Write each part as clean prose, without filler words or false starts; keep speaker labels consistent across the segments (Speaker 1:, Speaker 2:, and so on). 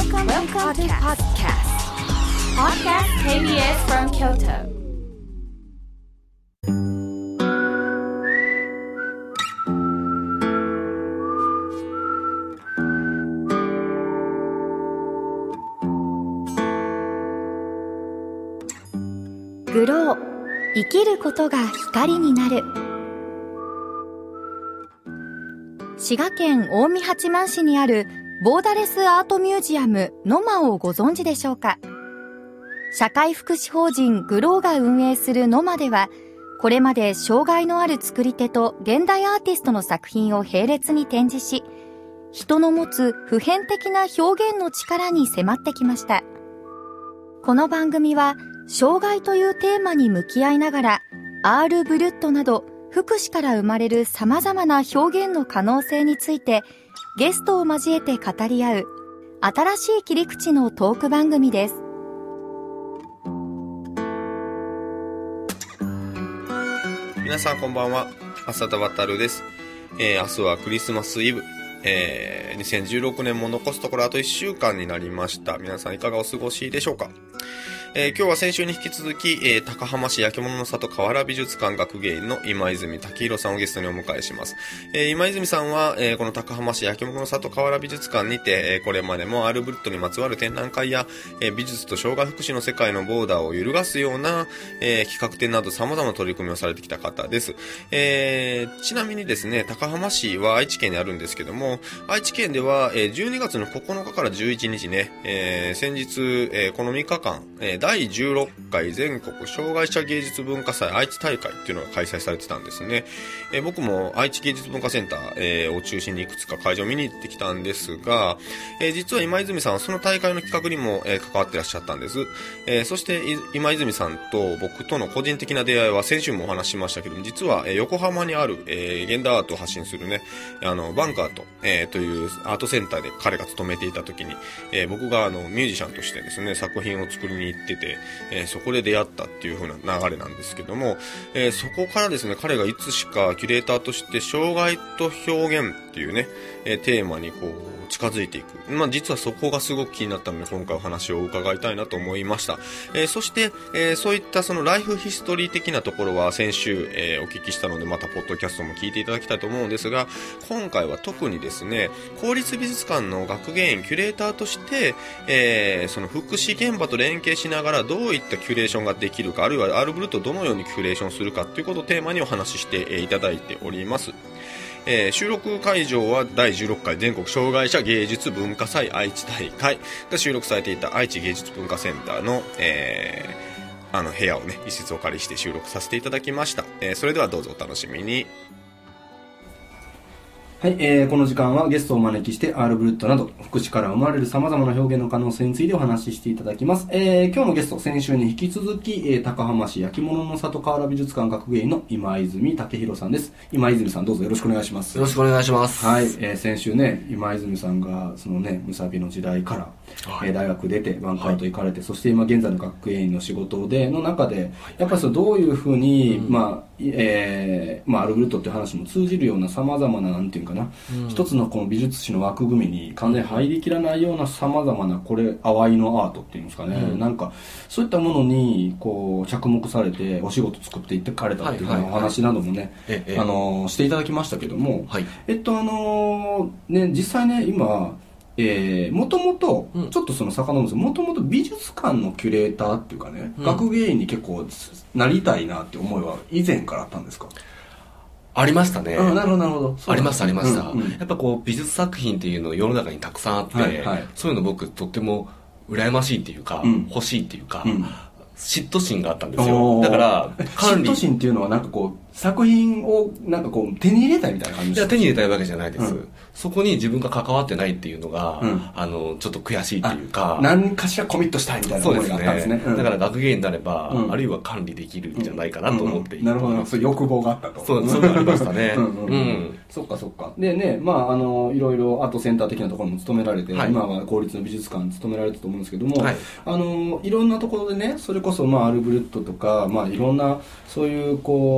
Speaker 1: Welcome to podcast. Podcast KBS from Kyoto.
Speaker 2: グロー、生きることが光になる。滋賀県近江八幡市にあるボーダレスアートミュージアムノマをご存知でしょうか。社会福祉法人グローが運営するノマでは、これまで障害のある作り手と現代アーティストの作品を並列に展示し、人の持つ普遍的な表現の力に迫ってきました。この番組は障害というテーマに向き合いながら、アール・ブリュットなど福祉から生まれる様々な表現の可能性についてゲストを交えて語り合う新しい切り口のトーク番組です。
Speaker 3: 皆さんこんばんは、浅田渉です。明日はクリスマスイブ、2016年も残すところあと1週間になりました。皆さんいかがお過ごしでしょうか。今日は先週に引き続き、高浜市焼き物の里河原美術館学芸員の今泉武弘さんをゲストにお迎えします。今泉さんは、この高浜市焼き物の里河原美術館にて、これまでもアール・ブリュットにまつわる展覧会や、美術と障害福祉の世界のボーダーを揺るがすような、企画展など様々な取り組みをされてきた方です。ちなみにですね、高浜市は愛知県にあるんですけども、愛知県では、12月の9日から11日ね、先日、この3日間、第16回全国障害者芸術文化祭愛知大会っていうのが開催されてたんですね。僕も愛知芸術文化センター、を中心にいくつか会場を見に行ってきたんですが、実は今泉さんはその大会の企画にも、関わってらっしゃったんです。そして今泉さんと僕との個人的な出会いは先週もお話ししましたけども、実は、横浜にある、現代アートを発信するね、バンクアート、というアートセンターで彼が勤めていた時に、僕がミュージシャンとしてですね、作品を作りに行ってて、そこで出会ったっていう風な流れなんですけども、そこからですね、彼がいつしかキュレーターとして障害と表現っていうね、テーマにこう近づいていく。実はそこがすごく気になったので今回お話を伺いたいなと思いました。そして、そういったそのライフヒストリー的なところは先週、お聞きしたのでまたポッドキャストも聞いていただきたいと思うんですが、今回は特にですね、公立美術館の学芸員キュレーターとして、その福祉現場と連携しながらどういったキュレーションができるか、あるいはアール・ブリュットをどのようにキュレーションするかということをテーマにお話しして、いただいております。収録会場は第16回全国障害者芸術文化祭愛知大会が収録されていた愛知芸術文化センターの、部屋をね、一室お借りして収録させていただきました。それではどうぞお楽しみに。
Speaker 4: はい、この時間はゲストをお招きしてアール・ブリュットなど福祉から生まれる様々な表現の可能性についてお話ししていただきます。今日のゲスト、先週に引き続き、高浜市焼き物の里河原美術館学芸員の今泉武弘さんです。今泉さん、どうぞよろしくお願いします。
Speaker 5: よろしくお願いします。
Speaker 4: はい、先週ね、今泉さんがそのね、むさびの時代から、大学出てバンクアート行かれて、そして今現在の学芸員の仕事での中で、やっぱりどういうふうに、アール・ブリュットっていう話も通じるような様々な、なんていうかな、一つのこの美術史の枠組みに完全に入りきらないような様々なこれ淡いのアートっていうんですかね、なんかそういったものにこう着目されてお仕事作っていってかれたっていうお話などもね、していただきましたけども、実際ね今もともとちょっとその遡るんですけど、もともと美術館のキュレーターっていうかね、学芸員に結構なりたいなって思いは以前からあったんですか？
Speaker 5: ありましたね。
Speaker 4: なるほどなるほど。
Speaker 5: ありました。やっぱこう美術作品っていうの世の中にたくさんあって、そういうの僕とっても羨ましいっていうか、欲しいっていうか、嫉妬心があったんですよ。だから
Speaker 4: 嫉妬心っていうのはなんかこう作品をなんかこう手に入れたいみたいな感じですか？
Speaker 5: いや、手に入れたいわけじゃないです。そこに自分が関わってないっていうのが、ちょっと悔しいっていうか、
Speaker 4: 何かしらコミットしたいみたいな思いがあったんですね。
Speaker 5: だから学芸員になれば、あるいは管理できるんじゃないかなと思っていて、
Speaker 4: なるほど、そういう欲望があったと。
Speaker 5: そういうのありましたね。
Speaker 4: そっかそっか。でね、いろいろアートセンター的なところも勤められて、今は公立の美術館に勤められてると思うんですけども、いろんなところでね、それこそアール・ブリュットとか、いろんなそういうこ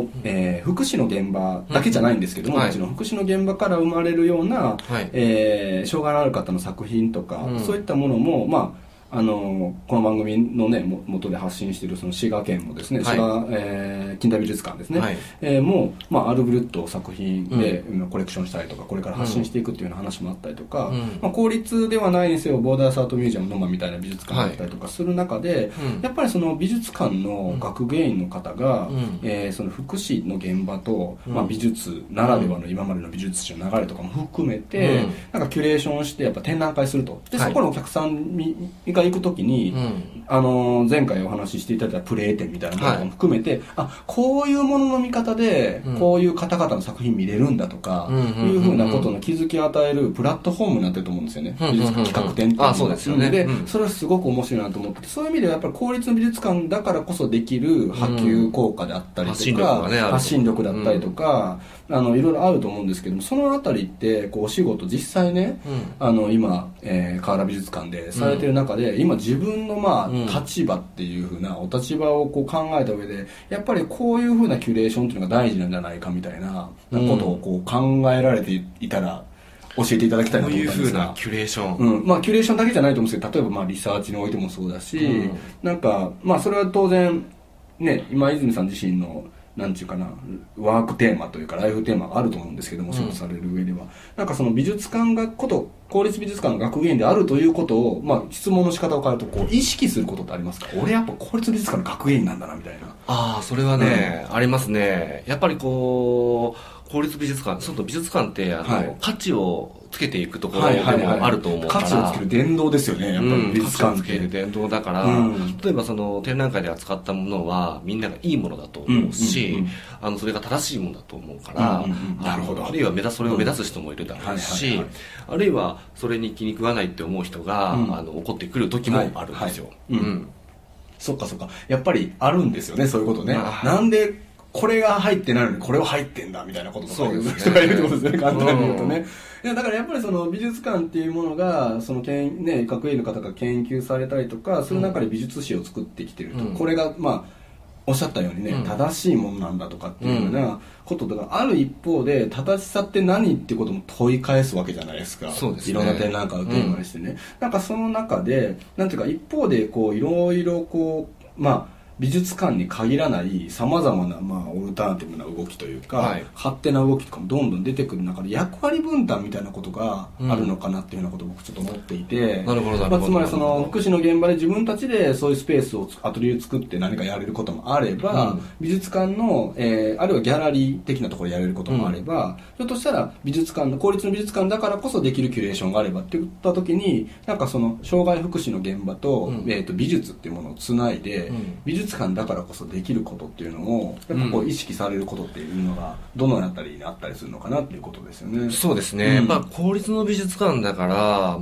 Speaker 4: 福祉の現場だけじゃないんですけども、もちろん福祉の現場から生まれるような、障害のある方の作品とか、そういったものも、この番組のね元で発信しているその滋賀県もですね、滋賀、近代美術館ですね、もう、アルブルット作品で、コレクションしたりとかこれから発信していくっていうような話もあったりとか、公立ではないにせよボーダースアートミュージアムノマみたいな美術館だったりとかする中で、やっぱりその美術館の学芸員の方が、その福祉の現場と、美術ならではの今までの美術史の流れとかも含めて、なんかキュレーションしてやっぱ展覧会すると。で、そこのお客さんが行くときに、前回お話ししていただいたプレー展みたいなものも含めて、こういうものの見方で、こういう方々の作品見れるんだとか、いうふうなことの気づきを与えるプラットフォームになってると思うんですよね。美術企画展っていうのが。
Speaker 5: そうですよね。
Speaker 4: で、それはすごく面白いなと思ってて、そういう意味ではやっぱり公立の美術館だからこそできる波及効果であったりとか、発信力だったりとか、いろいろあると思うんですけども、そのあたりってこうお仕事実際ね、今、河原美術館でされてる中で、今自分の立場っていう風なお立場をこう考えた上で、やっぱりこういう風なキュレーションっていうのが大事なんじゃないかみたいなことをこう考えられていたら教えていただきたいなと思ったんですが。
Speaker 5: こういう風なキュレーション、
Speaker 4: キュレーションだけじゃないと思うんですけど、例えばリサーチにおいてもそうだし、なんかそれは当然ね、今泉さん自身のなんていうかな、ワークテーマというかライフテーマがあると思うんですけども、仕事される上では、なんかその美術館が公立美術館の学芸員であるということを、質問の仕方を変えるとこう意識することってありますか？俺やっぱ公立美術館の学芸員なんだなみたいな。
Speaker 5: それはね、ありますね。やっぱりこう公立美術館、美術館って価値をつけていくところでもあると思うから、
Speaker 4: 価値をつける伝道ですよね、やっぱり美術館って。
Speaker 5: 価値をつける伝道だから、例えばその展覧会で扱ったものはみんながいいものだと思うし、それが正しいものだと思うから、
Speaker 4: なるほど。
Speaker 5: あるいはそれを目指す人もいるだろうし、あるいはそれに気に食わないって思う人が、怒ってくる時もあるんですよ。
Speaker 4: そっかそっか、やっぱりあるんですよね、そういうことね。なんでこれが入ってないのにこれは入ってんだみたいなこととか言う人がいるってことですね、簡単に言うとね。だからやっぱりその美術館っていうものがその学芸員の方が研究されたりとかする中で美術史を作ってきてると、これがおっしゃったようにね、正しいものなんだとかっていうようなことがある一方で、正しさって何っていうことも問い返すわけじゃないですか。
Speaker 5: そうですね。
Speaker 4: いろんな展覧会をテーマにしてね。なんかその中でなんていうか一方でこういろいろこう美術館に限らないさまざまなオルタナティブな動きというか、勝手な動きとかもどんどん出てくる中で役割分担みたいなことがあるのかなっていうようなことを僕ちょっと思っていて、つまりその福祉の現場で自分たちでそういうスペースをアトリエを作って何かやれることもあれば、美術館の、あるいはギャラリー的なところでやれることもあれば、ひょっとしたら美術館の公立の美術館だからこそできるキュレーションがあればって言った時に、なんかその障害福祉の現場と、美術っていうものをつないで、美術館だからこそできることっていうのをやっぱこう意識されることっていうのがどのあたりにあったりするのかなっていうことですよね。
Speaker 5: そうですね、公立の美術館だから、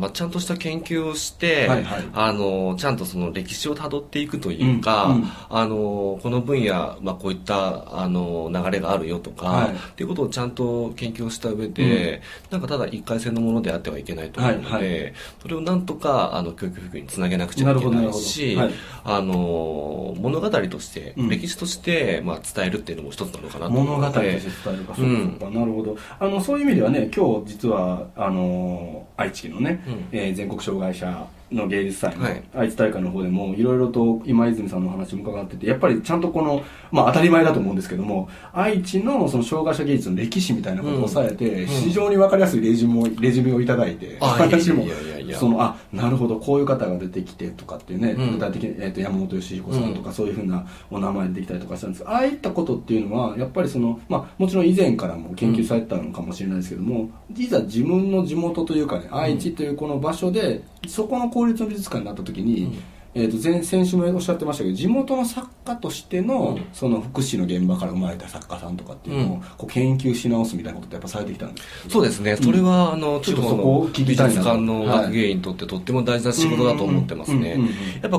Speaker 5: ちゃんとした研究をして、ちゃんとその歴史をたどっていくというか、この分野、こういった流れがあるよとか、っていうことをちゃんと研究をした上で、なんかただ一回性のものであってはいけないと思うので、それをなんとか教育福祉につなげなくちゃいけないし、物語として、歴史として伝えるっていうのも一つなのかなと思うので、
Speaker 4: 物語として伝えるか、そうか、なるほど。そういう意味ではね、今日実は愛知県のね、全国障害者の芸術祭の愛知大会の方でもいろいろと今泉さんのお話も伺ってて、やっぱりちゃんとこの当たり前だと思うんですけども、愛知のその障害者芸術の歴史みたいなことを抑えて、非常に分かりやすいレジュメをいただいて、私もなるほど、こういう方が出てきてとかっていうね、具体的に山本義彦さんとかそういうふうなお名前出てきたりとかしたんですが、ああいったことっていうのはやっぱりそのもちろん以前からも研究されてたのかもしれないですけども、いざ自分の地元というかね、愛知というこの場所でそこの公立の美術館になった時に、先週もおっしゃってましたけど、地元の作家としてのその福祉の現場から生まれた作家さんとかっていうのをこう研究し直すみたいなことってやっぱされてきたんですか？
Speaker 5: そうですね、それは地方の美術館の学芸員にとってとっても大事な仕事だと思ってますね。やっぱ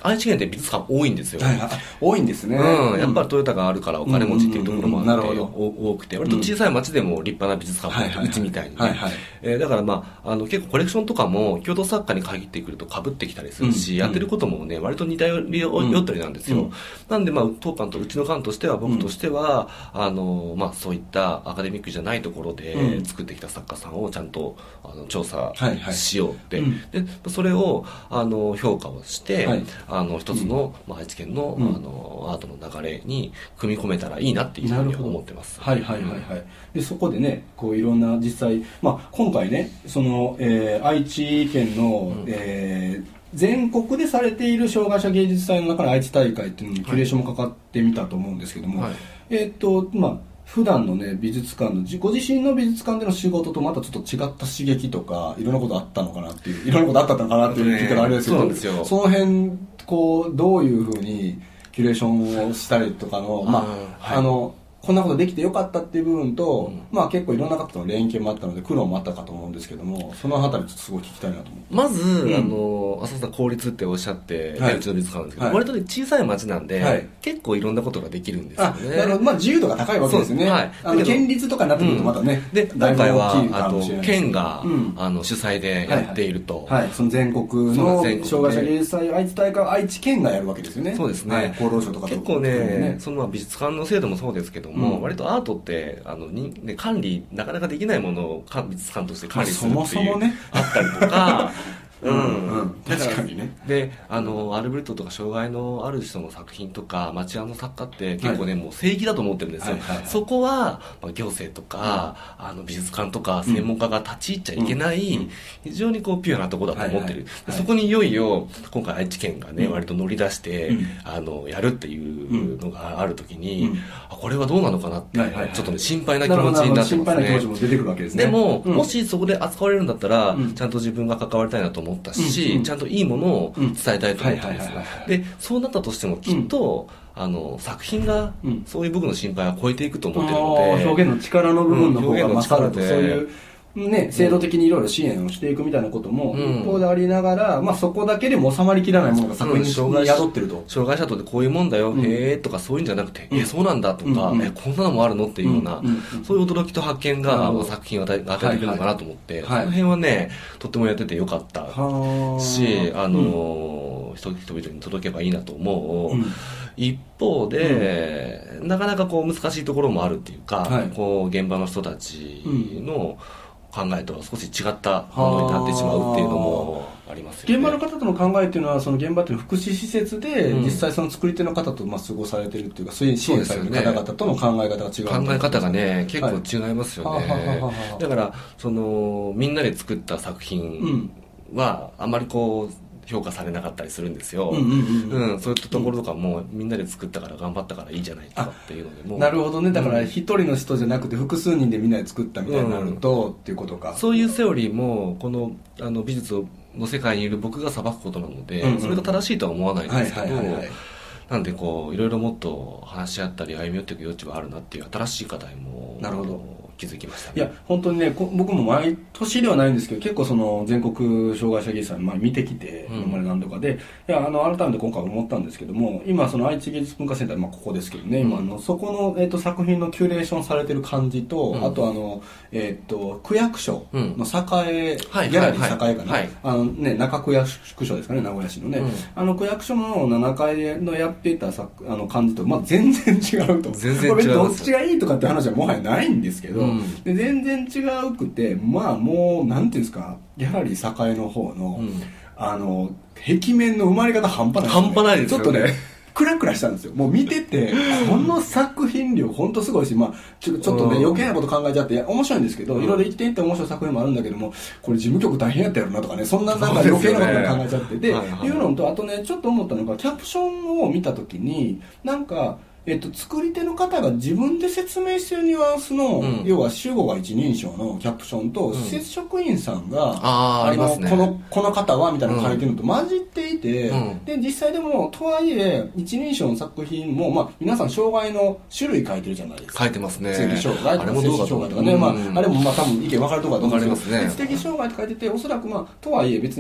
Speaker 5: 愛知県って美術館多いんですよ。
Speaker 4: はいはい、多いんですね。
Speaker 5: やっぱりトヨタがあるからお金持ちっていうところもあって多くて、割と小さい町でも立派な美術館もうちみたいにね。だから結構コレクションとかも郷土作家に限ってくると被ってきたりするし、やってることもね割と似たよりなんですよ。なんで当館とうちの館としては僕としてはそういったアカデミックじゃないところで作ってきた作家さんをちゃんと調査しようって、でそれを評価をして、一つの愛知県のアートの流れに組み込めたらいいなっていうふうに思ってます。
Speaker 4: でそこでねこういろんな実際、今回ねその、愛知県の、全国でされている障害者芸術祭の中の愛知大会っていうのにキュレーションもかかってみたと思うんですけども、普段のね美術館のご自身の美術館での仕事とまたちょっと違った刺激とかいろんなことあったのかなっていういろんなことあったのかなっていう聞いたらあれですけど、その辺こうどういうふうにキュレーションをしたりとかのこんなことできてよかったっていう部分と、結構いろんな方との連携もあったので苦労もあったかと思うんですけども、そのあたりちょっとすごい聞きたいなと思って。
Speaker 5: まず、浅草公立っておっしゃって、うちの美術館なんですけど、割と小さい町なんで、結構いろんなことができるんですよね。
Speaker 4: 自由度が高いわけですよね。県立とかになってくるとまたね、
Speaker 5: で今回は県が主催でやっていると、
Speaker 4: その全国の障害者芸術祭愛知大会は愛知県がやるわけですよね。
Speaker 5: そうですね。
Speaker 4: 厚労省とか
Speaker 5: 結構ね、その美術館の制度もそうですけど割とアートって管理なかなかできないものを美術館として管理するっていうあったりとか
Speaker 4: 確かにね。
Speaker 5: でアルベルトとか障害のある人の作品とか町屋の作家って結構ね、もう正義だと思ってるんですよ。そこは行政とか美術館とか専門家が立ち入っちゃいけない非常にこうピュアなところだと思ってる。そこにいよいよ今回愛知県がね割と乗り出してやるっていうのがある時にこれはどうなのかなってちょっとね心配な気持ちになってますね。
Speaker 4: 心配な気持ちも出てくるわけですね。
Speaker 5: でももしそこで扱われるんだったらちゃんと自分が関わりたいなと思ったし、ちゃんといいものを伝えたいと思ったんですよ。でそうなったとしてもきっと作品がそういう僕の心配は超えていくと思ってるので、
Speaker 4: 表現の力の部分の方が勝ると、そういう制度的にいろいろ支援をしていくみたいなことも一方でありながら、そこだけでも収まりきらないものが作品に宿ってると。
Speaker 5: 障害者とってこういうもんだよ、へーとかそういうんじゃなくて、そうなんだとか、こんなのもあるのっていうような、そういう驚きと発見が作品を与えてくれるのかなと思って、その辺はねとってもやっててよかったし、人々に届けばいいなと思う。一方で、なかなかこう難しいところもあるっていうか、こう現場の人たちの考えとは少し違ったものになってしまうっていうのもありますよね。
Speaker 4: 現場の方との考えっていうのは、その現場っていうのは福祉施設で実際その作り手の方と過ごされてるっていうか、そういう支援される方々との考え方が違う。
Speaker 5: 考え方がね結構違いますよね。だからみんなで作った作品はあまりこう評価されなかったりするんですよ。そういったところとかもみんなで作ったから頑張ったからいいじゃないとかっていうのでも。
Speaker 4: なるほどね。だから一人の人じゃなくて複数人でみんなで作ったみたいになると、っていうことか。
Speaker 5: そういうセオリーもこの美術の世界にいる僕が裁くことなので、それが正しいとは思わないんですけど、なんでこういろいろもっと話し合ったり歩み寄っていく余地はあるなっていう新しい課題も
Speaker 4: なるほど
Speaker 5: 気づきましたね。
Speaker 4: いや本当にね、僕も毎年ではないんですけど、結構その全国障害者芸術祭見てきて、今まで何度かで、いや改めて今回思ったんですけども、今その愛知芸術文化センター、ここですけどね、今そこの作品のキュレーションされてる感じと、あと区役所の栄ギャラリー栄かな、中区役所ですかね、名古屋市のね、区役所の7階のやっていた感じと全然違うと。
Speaker 5: 全然違う。
Speaker 4: どっちがいいとかって話はもはやないんですけど、で全然違うくて、もうなんていうんですか、ギャラリー栄の方の、壁面の埋まり方半端ないですよね。
Speaker 5: 半端ないですよね。
Speaker 4: ちょっとねクラクラしたんですよ。もう見ててこの作品量本当すごいし、ちょっとね余計なこと考えちゃって面白いんですけど、いろいろ言っていって面白い作品もあるんだけども、これ事務局大変やったやろなとかね、そんななんか余計なこと考えちゃってて、いうのと、あとねちょっと思ったのが、キャプションを見た時になんか作り手の方が自分で説明してるニュアンスの、要は主語が一人称のキャプションと、施設職員さんがこの方はみたいなの書いてるのと混じっていて、で実際でもとはいえ一人称の作品も、皆さん障害の種類書いてるじゃないですか。
Speaker 5: 書いてますね。
Speaker 4: 知的障害とか精神障害とかね、あれも多分意見分かるところだと思うんですけど、知的障害って書いてて、おそらくとはいえ別に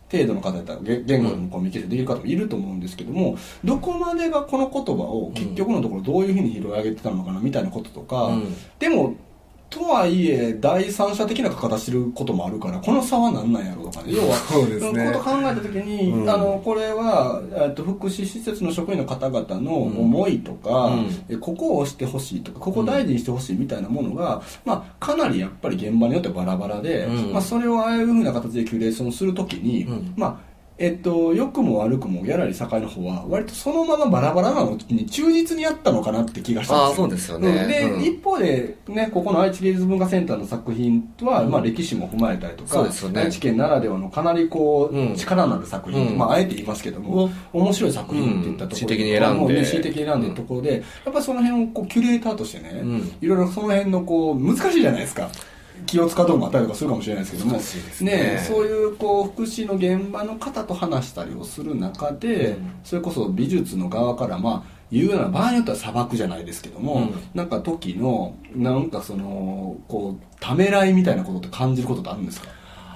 Speaker 4: 程度の方だったら言語のコミュニケーションできる方もいると思うんですけども、どこまでがこの言葉を結局のところどういうふうに拾い上げてたのかなみたいなこととか、でもとはいえ第三者的な書き方してることもあるから、この差は何なんやろうとかね、要は
Speaker 5: そうですね、
Speaker 4: ことを考えた時に、これは福祉施設の職員の方々の思いとか、ここをしてほしいとかここを大事にしてほしいみたいなものが、かなりやっぱり現場によってバラバラで、それをああいうふうな形でキュレーションするときに、良くも悪くもギャラリー堺の方は割とそのままバラバラなのに忠実にやったのかなって気がしたんですよ。
Speaker 5: そうですよね。
Speaker 4: で、一方でね、ここの愛知芸術文化センターの作品は、歴史も踏まえたりとか、愛知県ならではのかなり力のある作品、あえて言いますけども、面白い作品っていったところで、
Speaker 5: 恣意的に選んで
Speaker 4: 恣意的に選んでるところで、やっぱりその辺をキュレーターとしてね、いろいろその辺の難しいじゃないですか。気を使うとこもあったりとかするかもしれないですけども、そういう福祉の現場の方と話したりをする中で、それこそ美術の側から言うような場合によっては砂漠じゃないですけども、なんか時のためらいみたいなことって感じることってあるんですか？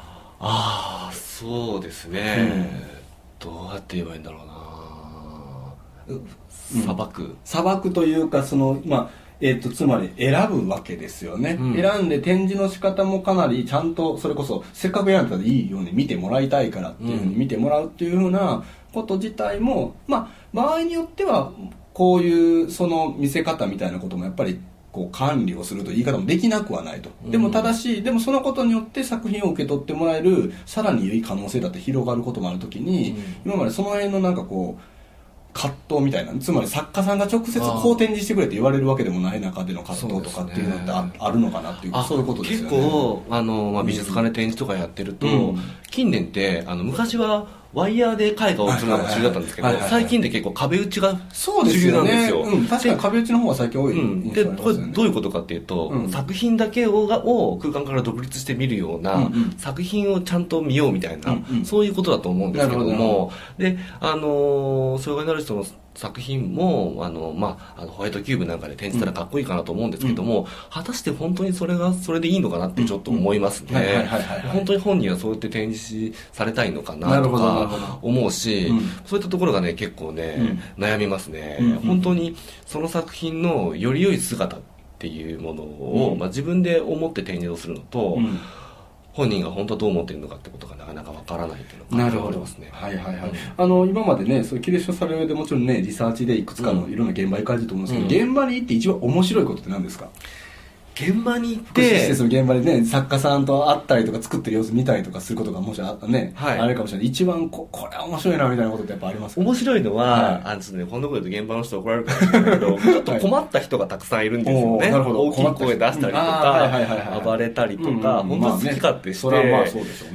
Speaker 5: そうですね、どうやって言えばいいんだろうな、砂漠というかつ
Speaker 4: まり選ぶわけですよね、選んで展示の仕方もかなりちゃんと、それこそせっかく選んだらいいように見てもらいたいからっていうふうに見てもらうっていうふうなこと自体も、場合によってはこういうその見せ方みたいなこともやっぱり管理をするという言い方もできなくはないと、でも正しい、でもそのことによって作品を受け取ってもらえるさらに良い可能性だって広がることもあるときに、今までその辺の葛藤みたいな、つまり作家さんが直接こう展示してくれって言われるわけでもない中での葛藤とかっていうのってあるのかなっていう、そういうことですよね。
Speaker 5: 結構美術館で展示とかやってると、近年って昔はワイヤーで絵画をするのが主流だったんですけど、最近で結構壁打ちが主流なんですよ。
Speaker 4: 確かに壁打ちの方が最近多い。
Speaker 5: で、これどういうことかっていうと、作品だけを空間から独立して見るような作品をちゃんと見ようみたいな、そういうことだと思うんですけども、で、障害のある人の作品もホワイトキューブなんかで展示したらかっこいいかなと思うんですけども、果たして本当にそれでいいのかなってちょっと思いますね。本当に本人はそうやって展示されたいのかなとか思うし、そういったところがね結構ね、悩みますね。本当にその作品のより良い姿っていうものを、自分で思って展示をするのと、本人が本当はどう思っているのかってことがなかなかわからないっていうのがありますね。
Speaker 4: 今までね、そういうキュレーションされる上でもちろんね、リサーチでいくつかのいろんな現場に行かれてると思うんですけど、現場に行って一番面白いことって何ですか？
Speaker 5: 現場に行って、
Speaker 4: 福祉施設の現場でね、作家さんと会ったりとか作ってる様子見たりとかすることがもしあれかもしれない。一番これは面白いなみたいなことってやっぱありますか？
Speaker 5: 面白いのは、こんなこと言うと現場の人怒られるかもしれないけど、ちょっと困った人がたくさんいるんですよね。大きい声出したりとか、暴れたりとか、本当に好き勝手して、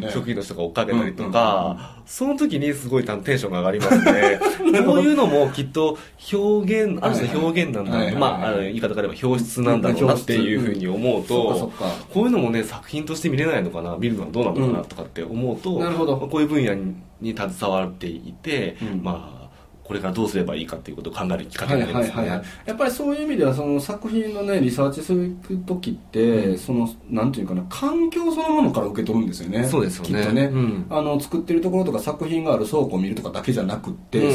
Speaker 5: 職員の人が追っかけたりとか、その時にすごいテンションが上がりますね。こういうのもきっと表現、ある種表現なんだと、言い方があれば表出なんだろうなっていうふうに思うと、こういうのもね、作品として見れないのかな、見るのはどうなのかなとかって思うと、こういう分野に携わっていて、これからどうすればいいかっていうことを考えるきっかけになりますね。
Speaker 4: やっぱりそういう意味ではその作品のねリサーチする時って、そのなんていうかな、環境そのものから受け取るんですよね。
Speaker 5: そうですよね。
Speaker 4: きっとね、作ってるところとか作品がある倉庫を見るとかだけじゃなくって、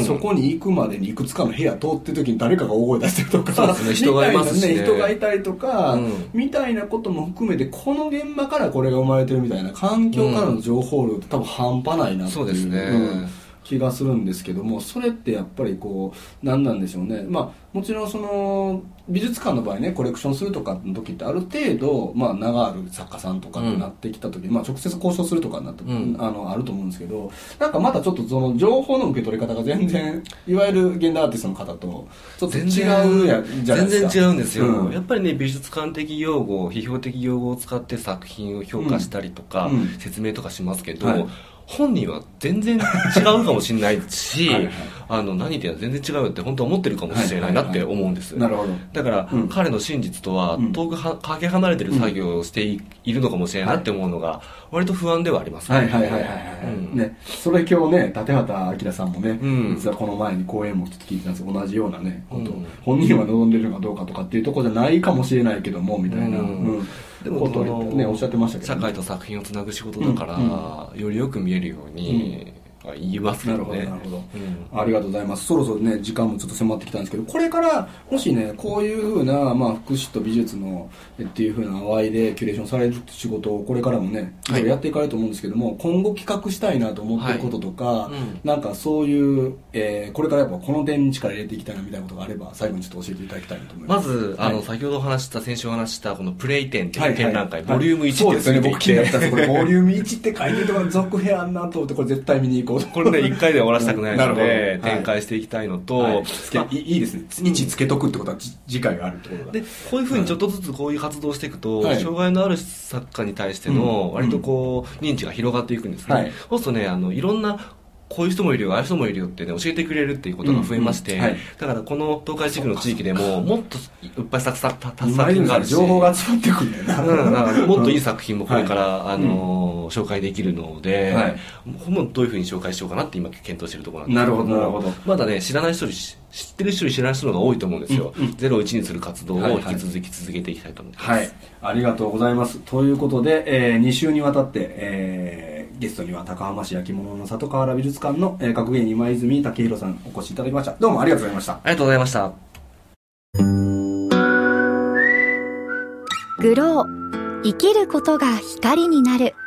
Speaker 4: そこに行くまでにいくつかの部屋通ってる時に誰かが大声出してるとか、
Speaker 5: そうですね、人がいますしね、
Speaker 4: 人がいたりとか、みたいなことも含めて、この現場からこれが生まれてるみたいな環境からの情報量って多分半端ないなっていう。
Speaker 5: そうですね。
Speaker 4: 気がするんですけども、それってやっぱり何なんでしょうね。もちろんその美術館の場合ね、コレクションするとかの時ってある程度名がある作家さんとかになってきた時に、直接交渉するとかになって、あると思うんですけど、なんかまたちょっとその情報の受け取り方が全然いわゆる現代アーティストの方とちょっと違うじゃないですか。
Speaker 5: 全然違うんですよ。やっぱりね、美術館的用語、批評的用語を使って作品を評価したりとか、説明とかしますけど、本人は全然違うかもしれないし何言って全然違うよって本当は思ってるかもしれないなって思うんです。
Speaker 4: なるほど。
Speaker 5: だから、彼の真実とは遠くかけ離れてる作業をしているのかもしれないなって思うのが割と不安ではあります
Speaker 4: ね。それ今日ね、立畑明さんもね、実はこの前に講演もちょっと聞いてたんですけど、同じようなねこと、本人は望んでるのかどうかとかっていうところじゃないかもしれないけどもみたいな、 ことをね、おっしゃってましたけど、
Speaker 5: 社会と作品をつなぐ仕事だから、よりよく見えるように、言いますけどね。
Speaker 4: なるほど。ありがとうございます。そろそろね、時間もちょっと迫ってきたんですけど、これからもしね、こういうふうな、福祉と美術のっていうふうな淡いでキュレーションされる仕事をこれからもね、やっていかれると思うんですけども、今後企画したいなと思ってることとか、なんかそういう、これからやっぱこの点に力入れていきたいなみたいなことがあれば、最後にちょっと教えていただきたいなと思います。
Speaker 5: まず、先ほど先週話したこのプレイ展っていう展覧会、ボリューム1って
Speaker 4: そうですよね、僕気になったんです。これボリューム1って書いてるとか続編あんなと思って、これ絶対見に行こうと。
Speaker 5: これね、1回で終わらせたくないので、展開していきたいのと、
Speaker 4: いいですね。位置つけとくってことは次回があるってことだ。
Speaker 5: で、こういうふうにちょっとずつこういう活動をしていくと、障害のある作家に対しての割とこう、認知が広がっていくんですね。そうするとね、いろんなこういう人もいるよ、ああいう人もいるよってね、教えてくれるっていうことが増えまして、だからこの東海地区の地域でも、もっといっぱい作品があるし、
Speaker 4: 情報が集まってくるんだよな。
Speaker 5: だからもっといい作品もこれから、紹介できるので、もうどういうふうに紹介しようかなって今検討しているところなんですけど、
Speaker 4: なるほど。
Speaker 5: まだね、知ってる人より知らない人の方が多いと思うんですよ。01にする活動を引き続き続けていきたいと思ってます。
Speaker 4: はい。ありがとうございます。ということで、2週にわたって、ゲストには高浜市焼き物の里河原美術館の学芸員今泉武弘さんお越しいただきました。どうもありがとうございました。
Speaker 5: ありがとうございました。
Speaker 2: グロー、生きることが光になる。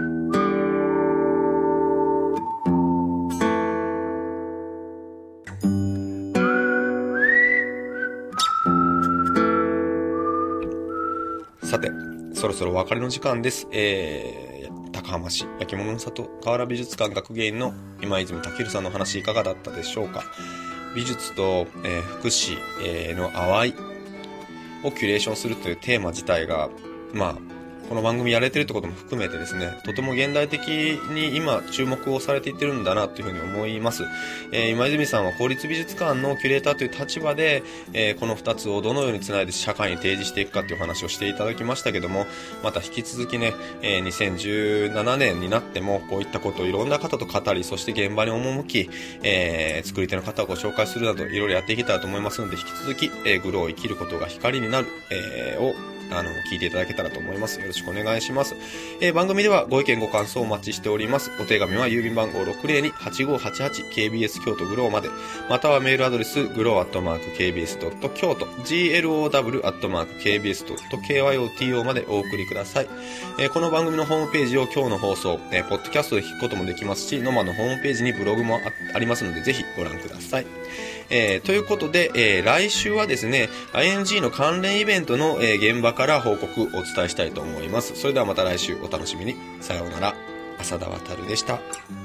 Speaker 3: さて、そろそろお別れの時間です。高浜市焼き物の里河原美術館学芸員の今泉武弘さんの話いかがだったでしょうか。美術と、福祉、の淡いをキュレーションするというテーマ自体が、この番組やれてるってことも含めてですね、とても現代的に今注目をされていってるんだなというふうに思います。今泉さんは公立美術館のキュレーターという立場で、この2つをどのようにつないで社会に提示していくかという話をしていただきましたけども、また引き続きね、2017年になってもこういったことをいろんな方と語り、そして現場に赴き、作り手の方をご紹介するなどいろいろやっていけたらと思いますので、引き続き、グロー生きることが光になる、を聞いていただけたらと思います。よろしくお願いします。番組ではご意見ご感想をお待ちしております。お手紙は郵便番号 602-8588 KBS 京都グローまで、またはメールアドレス grow@kbs.kyoto glow@kbs.kyoto までお送りください。この番組のホームページを今日の放送、ポッドキャストで聞くこともできますし、ノマのホームページにブログも ありますので、ぜひご覧ください。ということで、来週はですね、ING の関連イベントの、現場から報告をお伝えしたいと思います。それではまた来週お楽しみに。さようなら。浅田渉でした。